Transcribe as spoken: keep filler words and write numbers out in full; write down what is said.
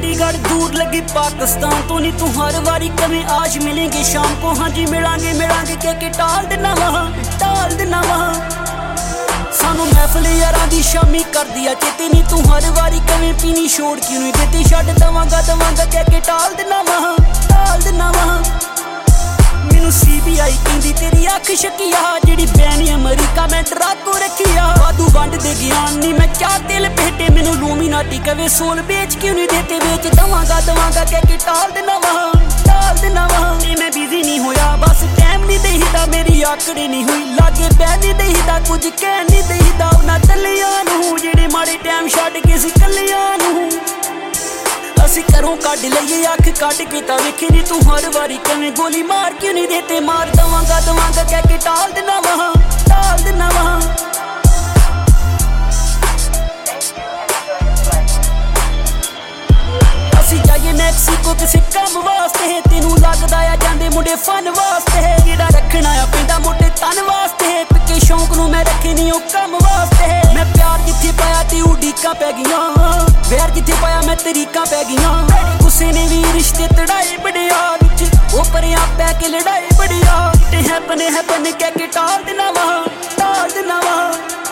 चंडीगढ़ दूर लगी पाकिस्तान तो नहीं तू हर बारी कभी आज मिलेंगे शाम को। हाँ जी मिलांगे मिलांगे कह के टाल देना वहाँ टाल देना वहाँ सानू महफिल यारां दी शामी कर दिया चेते नहीं तू हर बारी कभी पीनी छोड़ क्यों नहीं देती छड्ड दवांगा दवांगा कह के टाल देना वहाँ टाल देना वहाँ मैनू सी बी आई कहंदी तेरी अख शकिया जिहड़ी बैनी अमरीका मैं डराको रखिया वादू वंड दे ज्ञान नहीं मैं क्या दिल भेटे मैनू लूमिनाटी कवे सोल बेच क्यों नहीं देते बेच दवांगा दवांगा कह के टाल देना वहाँ टाल देना वहाँ मैं बिजी नहीं होया बस टाइम नहीं देहीदा मेरी आकड़ी नहीं हुई लागे बह नहीं देहीदा कुछ कह नहीं देहीदा उन्हां तलियां नूं जिहड़े माड़े टाइम छड्ड के सी कलियां नूं असी घरों कढ लईए अख कढ के तां वेखे नी तू हर वारी कवें गोली मार क्यों नहीं देते मार दवांगा दवांगा कह के टाल देना वहाँ टाल देना वहाँ असी जाइए मैक्सीको किसी कम वास्ते है तेनू लगदा आ जांदे मुंडे फन वास्ते है जेड़ा रखना आ पैंदा मोटे तन वास्ते है पिके शौक नू मैं रखे नहीं ओ कम वास्ते है मैं प्यार जिथे पाया ते उड़ीकां पै गईयां वैर जिथे पाया मैं तरीकां पै गईयां गुस्से ने भी रिश्ते तड़ाए बड़े यार विच ओ परियां पै के लड़ाए बड़े यार ते है बने है बने कह के टाल देना वहाँ टाल देना वहाँ